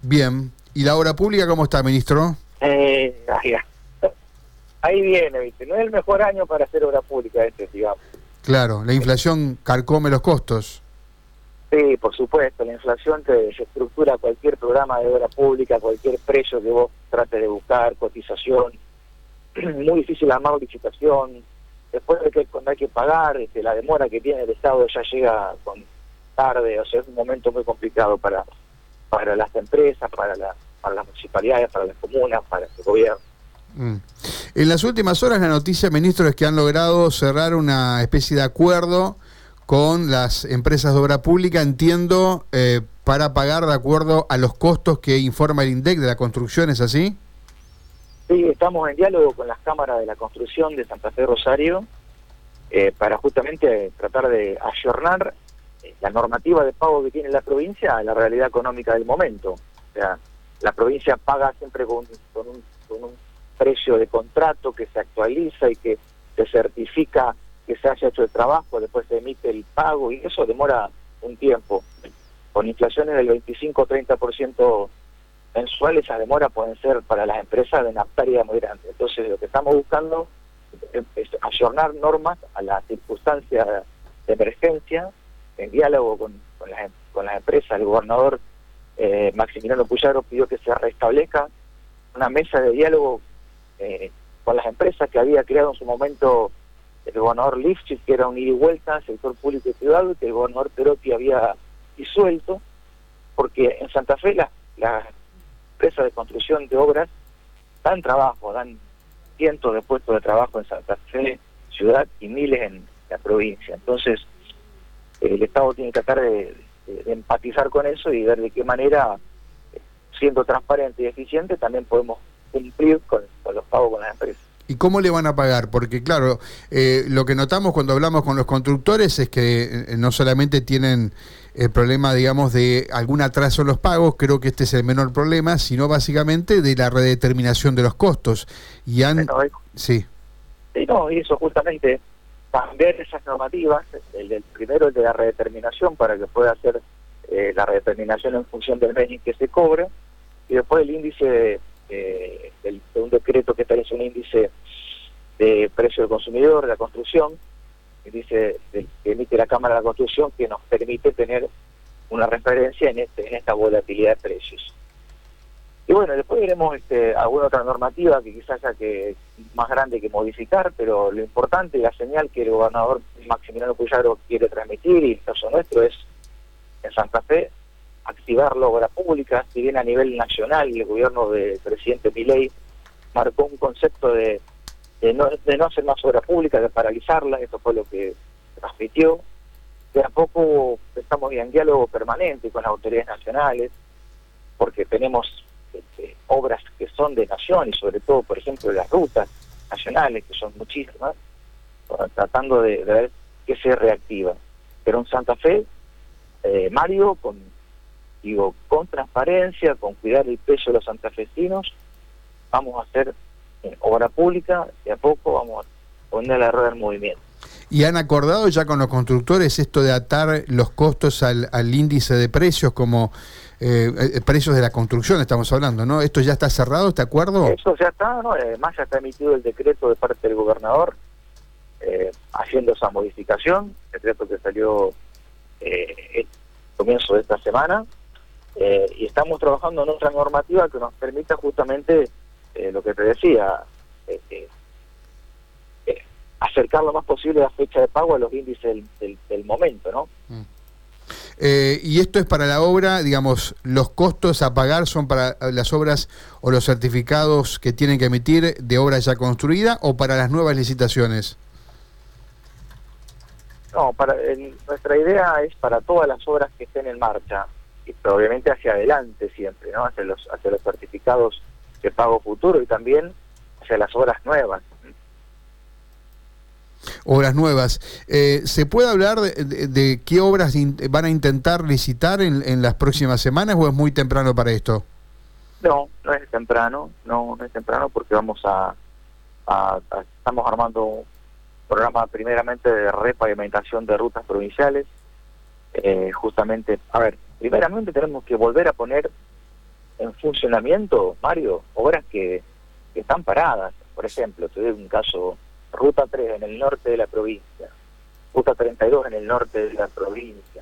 Bien. ¿Y la obra pública cómo está, ministro? Ahí viene, ¿viste? No es el mejor año para hacer obra pública digamos. Claro, la inflación carcome los costos. Sí, por supuesto, la inflación te estructura cualquier programa de obra pública, cualquier precio que vos trates de buscar, cotización, muy difícil armar licitación, después de que cuando hay que pagar, la demora que tiene el Estado ya llega con tarde, o sea, es un momento muy complicado para las empresas, para las municipalidades, para las comunas, para el gobierno. En las últimas horas la noticia, ministro, es que han logrado cerrar una especie de acuerdo con las empresas de obra pública, entiendo, para pagar de acuerdo a los costos que informa el INDEC de la construcción, ¿es así? Sí, estamos en diálogo con las cámaras de la construcción de Santa Fe Rosario para justamente tratar de ayornar la normativa de pago que tiene la provincia a la realidad económica del momento. O sea, la provincia paga siempre con un precio de contrato que se actualiza y que se certifica que se haya hecho el trabajo, después se emite el pago y eso demora un tiempo. Con inflaciones del 25-30% mensual, esas demoras pueden ser para las empresas de una pérdida muy grande. Entonces lo que estamos buscando es ayornar normas a las circunstancias de emergencia, en diálogo con las empresas. El gobernador Maximiliano Puyaro pidió que se restablezca una mesa de diálogo con las empresas que había creado en su momento el gobernador Lifchitz, que era un ida y vuelta, sector público y privado, y que el gobernador Perotti había disuelto, porque en Santa Fe las empresas de construcción de obras dan trabajo, dan cientos de puestos de trabajo en Santa Fe, ciudad, y miles en la provincia. Entonces, el Estado tiene que tratar de empatizar con eso y ver de qué manera, siendo transparente y eficiente, también podemos cumplir con los pagos con las empresas. ¿Y cómo le van a pagar? Porque claro, lo que notamos cuando hablamos con los constructores es que no solamente tienen el problema, digamos, de algún atraso en los pagos, creo que este es el menor problema, sino básicamente de la redeterminación de los costos. Y sí. Sí, no, y eso justamente, cambiar esas normativas, primero el de la redeterminación, para que pueda hacer la redeterminación en función del mes en que se cobra, y después el índice de un decreto que establece un índice de precio del consumidor de la construcción, índice que emite la Cámara de la Construcción, que nos permite tener una referencia en esta volatilidad de precios. Y bueno, después veremos alguna otra normativa que quizás haya que más grande que modificar, pero lo importante y la señal que el gobernador Maximiliano Puyaro quiere transmitir, y el caso nuestro es en Santa Fe, activar la obra pública. Si bien a nivel nacional el gobierno del presidente Milei marcó un concepto de no hacer más obra pública, de paralizarla, eso fue lo que transmitió. De a poco estamos en diálogo permanente con las autoridades nacionales, porque tenemos obras que son de nación, y sobre todo, por ejemplo, las rutas nacionales, que son muchísimas, tratando de ver qué se reactiva. Pero en Santa Fe, Mario, con transparencia, con cuidar el peso de los santafesinos, vamos a hacer obra pública, de a poco vamos a poner la rueda en movimiento. ¿Y han acordado ya con los constructores esto de atar los costos al índice de precios, como precios de la construcción estamos hablando, ¿no? ¿Esto ya está cerrado, este acuerdo? Eso ya está, ¿no? Además ya está emitido el decreto de parte del gobernador haciendo esa modificación, decreto que salió el comienzo de esta semana, y estamos trabajando en otra normativa que nos permita justamente lo que te decía, acercar lo más posible la fecha de pago a los índices del momento, ¿no? Y esto es para la obra, digamos, los costos a pagar son para las obras o los certificados que tienen que emitir de obra ya construida, o para las nuevas licitaciones. No, nuestra idea es para todas las obras que estén en marcha, pero obviamente hacia adelante siempre, ¿no? Hacia los certificados de pago futuro y también hacia las obras nuevas. Obras nuevas. ¿Se puede hablar de qué obras van a intentar licitar en las próximas semanas, o es muy temprano para esto? No es temprano, no es temprano, porque estamos armando un programa primeramente de repavimentación de rutas provinciales. Justamente, primeramente tenemos que volver a poner en funcionamiento, Mario, obras que están paradas. Por ejemplo, te doy un caso, Ruta 3 en el norte de la provincia, Ruta 32 en el norte de la provincia,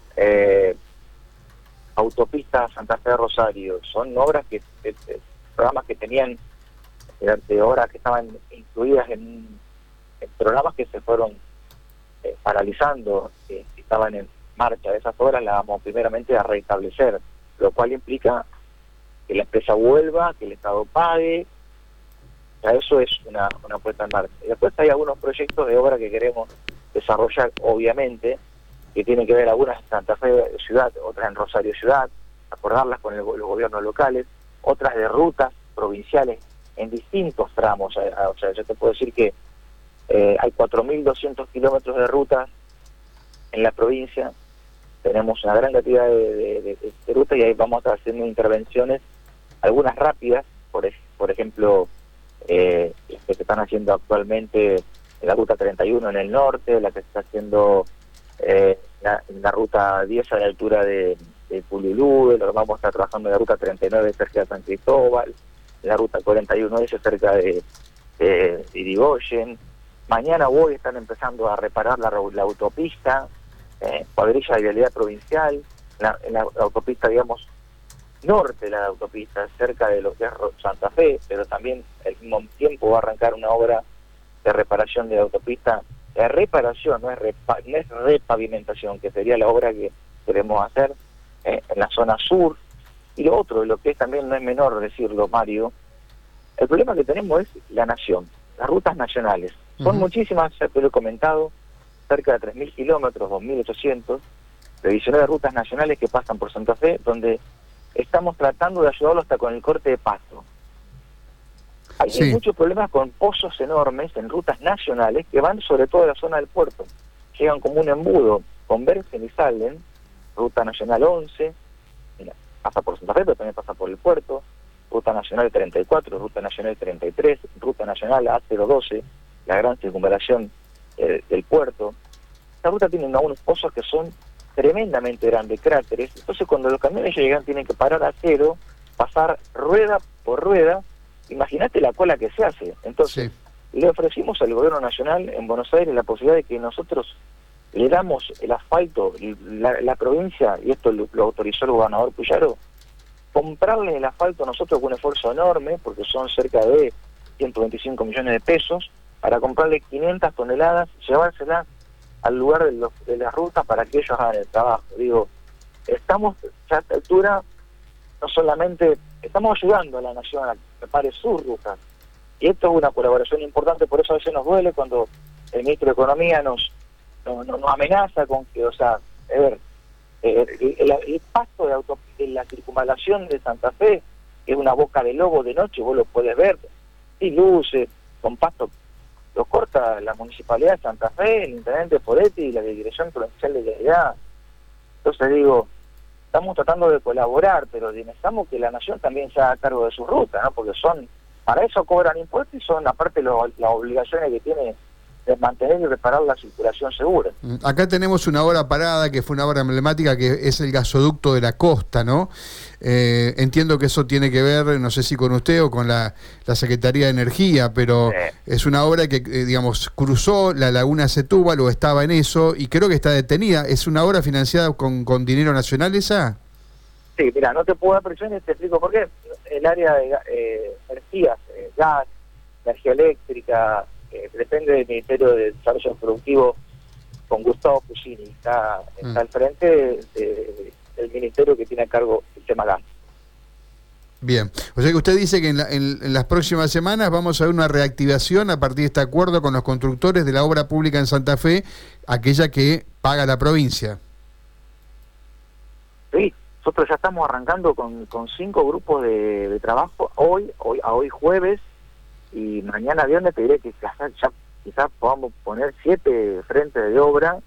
autopista Santa Fe de Rosario, son obras programas que tenían, de obras que estaban incluidas en programas que se fueron paralizando, que estaban en marcha. Esas obras las vamos primeramente a restablecer, lo cual implica que la empresa vuelva, que el Estado pague. O sea, eso es una puesta en marcha. Y después hay algunos proyectos de obra que queremos desarrollar, obviamente, que tienen que ver algunas en Santa Fe Ciudad, otras en Rosario Ciudad, acordarlas con los gobiernos locales, otras de rutas provinciales en distintos tramos. O sea, yo te puedo decir que hay 4.200 kilómetros de rutas en la provincia, tenemos una gran cantidad de rutas y ahí vamos a estar haciendo intervenciones, algunas rápidas, por ejemplo, las que se están haciendo actualmente en la ruta 31 en el norte, la que se está haciendo en la ruta 10 a la altura de Pululú, vamos a estar trabajando en la ruta 39 cerca de San Cristóbal, en la ruta 41 cerca de Irigoyen. Mañana hoy están empezando a reparar la autopista, cuadrilla de vialidad provincial, en la autopista, digamos, norte de la autopista, cerca de lo que es Santa Fe, pero también al mismo tiempo va a arrancar una obra de reparación de la autopista, de reparación, no es repavimentación, que sería la obra que queremos hacer en la zona sur. Y lo otro, lo que es también no es menor decirlo, Mario, el problema que tenemos es la nación, las rutas nacionales. Son muchísimas, ya te lo he comentado, cerca de 3.000 kilómetros, 2.800, previsiones de rutas nacionales que pasan por Santa Fe, donde estamos tratando de ayudarlo hasta con el corte de pasto. Hay muchos problemas con pozos enormes en rutas nacionales que van sobre todo a la zona del puerto. Llegan como un embudo, convergen y salen, ruta nacional 11, pasa por Santa Fe, pero también pasa por el puerto, ruta nacional 34, ruta nacional 33, ruta nacional A012, la gran circunvalación del puerto. Esta ruta tiene unos pozos que son tremendamente grandes, cráteres. Entonces cuando los camiones llegan tienen que parar a cero, pasar rueda por rueda. Imagínate la cola que se hace. Entonces le ofrecimos al gobierno nacional en Buenos Aires la posibilidad de que nosotros le damos el asfalto, la provincia, y esto lo autorizó el gobernador Puyaro, comprarle el asfalto a nosotros con un esfuerzo enorme, porque son cerca de 125 millones de pesos, para comprarle 500 toneladas, llevárselas al lugar de las rutas para que ellos hagan el trabajo. Digo, estamos ya a esta altura, no solamente estamos ayudando a la nación a que prepare sus rutas, y esto es una colaboración importante, por eso a veces nos duele cuando el ministro de Economía nos amenaza con que, o sea, a ver, el pasto de la circunvalación de Santa Fe es una boca de lobo de noche, vos lo puedes ver, y luces, con pasto, lo corta la Municipalidad de Santa Fe, el Intendente Podetti y la Dirección Provincial de Vialidad. Entonces digo, estamos tratando de colaborar, pero necesitamos que la nación también se haga cargo de sus rutas, ¿no? Porque para eso cobran impuestos y son aparte las obligaciones que tiene de mantener y reparar la circulación segura. Acá tenemos una obra parada, que fue una obra emblemática, que es el gasoducto de la costa, ¿no? Entiendo que eso tiene que ver, no sé si con usted o con la Secretaría de Energía, pero es una obra que, digamos, cruzó la laguna Setúbal o estaba en eso, y creo que está detenida. ¿Es una obra financiada con dinero nacional esa? Sí, mira, no te puedo dar presiones, te explico por qué. El área de energías, gas, energía eléctrica, depende del Ministerio de Desarrollo Productivo, con Gustavo Puccini, está al frente del ministerio que tiene a cargo el tema gas. Bien, o sea que usted dice que en las próximas semanas vamos a ver una reactivación a partir de este acuerdo con los constructores de la obra pública en Santa Fe, aquella que paga la provincia. Sí, nosotros ya estamos arrancando con 5 grupos de trabajo, hoy jueves, y mañana viernes te diré que ya quizás podamos poner 7 frentes de obra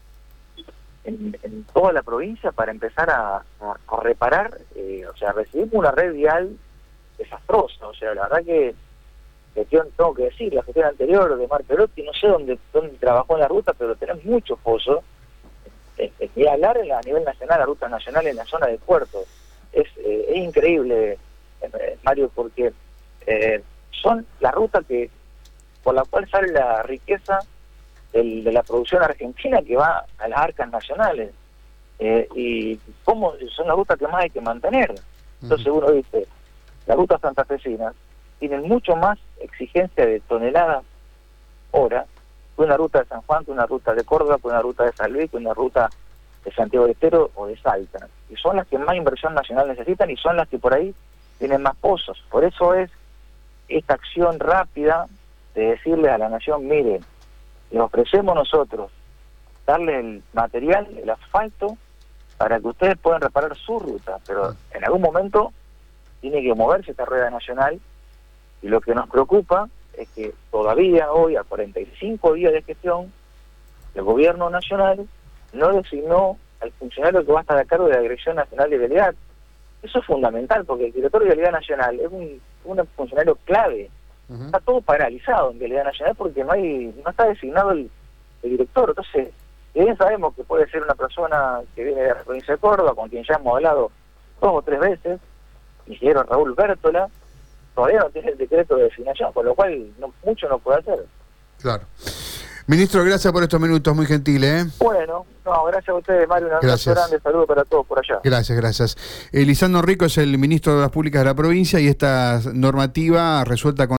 en toda la provincia para empezar a reparar. O sea, recibimos una red vial desastrosa. O sea, la verdad que tengo que decir, la gestión anterior de Mar Perotti, no sé dónde trabajó en la ruta, pero tenemos muchos pozos. Y hablar a nivel nacional, la ruta nacional en la zona del puerto. es increíble, Mario, porque son la ruta por la cual sale la riqueza de la producción argentina que va a las arcas nacionales, y cómo son las rutas que más hay que mantener. Entonces uno dice, las rutas santafesinas tienen mucho más exigencia de toneladas hora que una ruta de San Juan, que una ruta de Córdoba, que una ruta de San Luis, que una ruta de Santiago del Estero o de Salta, y son las que más inversión nacional necesitan y son las que por ahí tienen más pozos. Por eso es esta acción rápida de decirle a la nación, miren, les ofrecemos nosotros darle el material, el asfalto, para que ustedes puedan reparar su ruta, pero en algún momento tiene que moverse esta rueda nacional, y lo que nos preocupa es que todavía hoy, a 45 días de gestión, el gobierno nacional no designó al funcionario que va a estar a cargo de la Dirección Nacional de Vialidad. Eso es fundamental, porque el director de Vialidad Nacional es un funcionario clave. Está todo paralizado en Vialidad Nacional porque no está designado el director. Entonces, bien sabemos que puede ser una persona que viene de la provincia de Córdoba, con quien ya hemos hablado 2 o 3 veces, ingeniero Raúl Bértola, todavía no tiene el decreto de designación, con lo cual mucho no puede hacer. Claro. Ministro, gracias por estos minutos, muy gentil, Bueno, gracias a ustedes, Mario, un abrazo grande, saludos para todos por allá. Gracias. Lisandro Rico es el ministro de Obras Públicas de la provincia, y esta normativa resuelta con